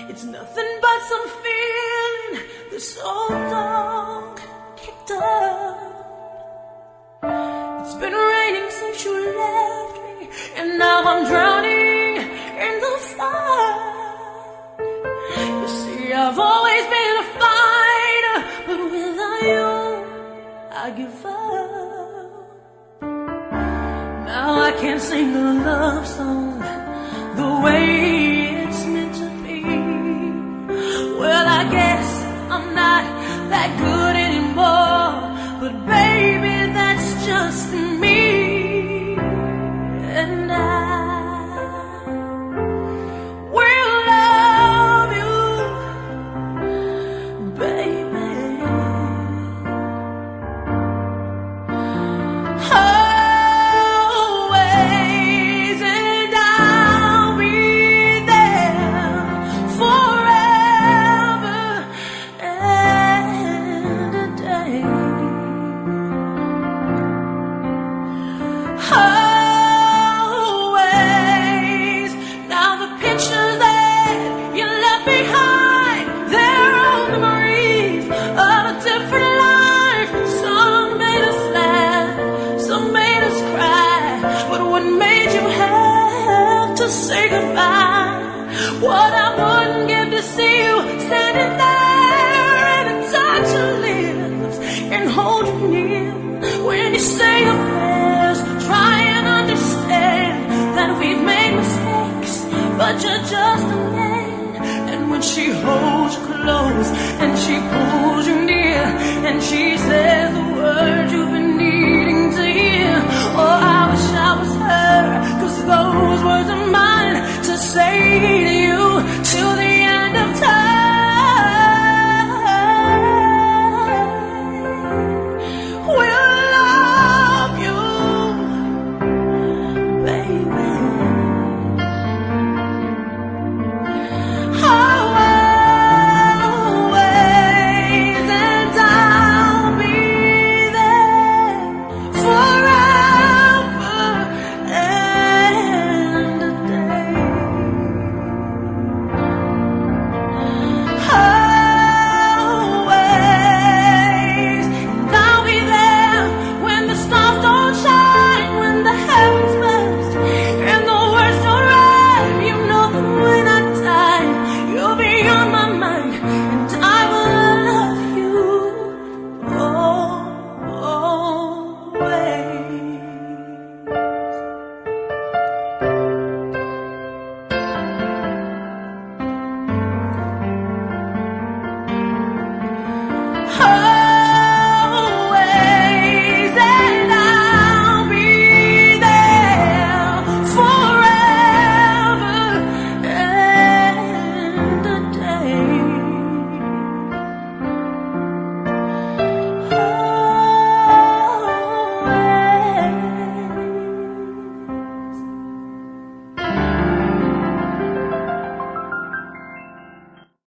It's nothing but some feeling this old dog kicked up. It's been raining since you left me, and now I'm drowning in the flood. You see, I've always been a fighter, but without you, I give up. Now I can't sing a love song the way it's meant to be. Well, I guess I'm not that good anymore, but baby, that's just me. And I will love you, baby. Always, and I'll be there forever and a day. Always. Now the pictures that you left behind, they're all memories of a different life. Some made us laugh, some made us cry, but what made you have to say goodbye? What I wouldn't give to see you standing there and to touch your lips and hold you near when you say your prayers. Try and understand that we've made mistakes, but you're just a man. And when she holds you close and she pulls you near and she says the words you've been needing to hear, oh, I wish I was her, 'cause those words are mine to say to you.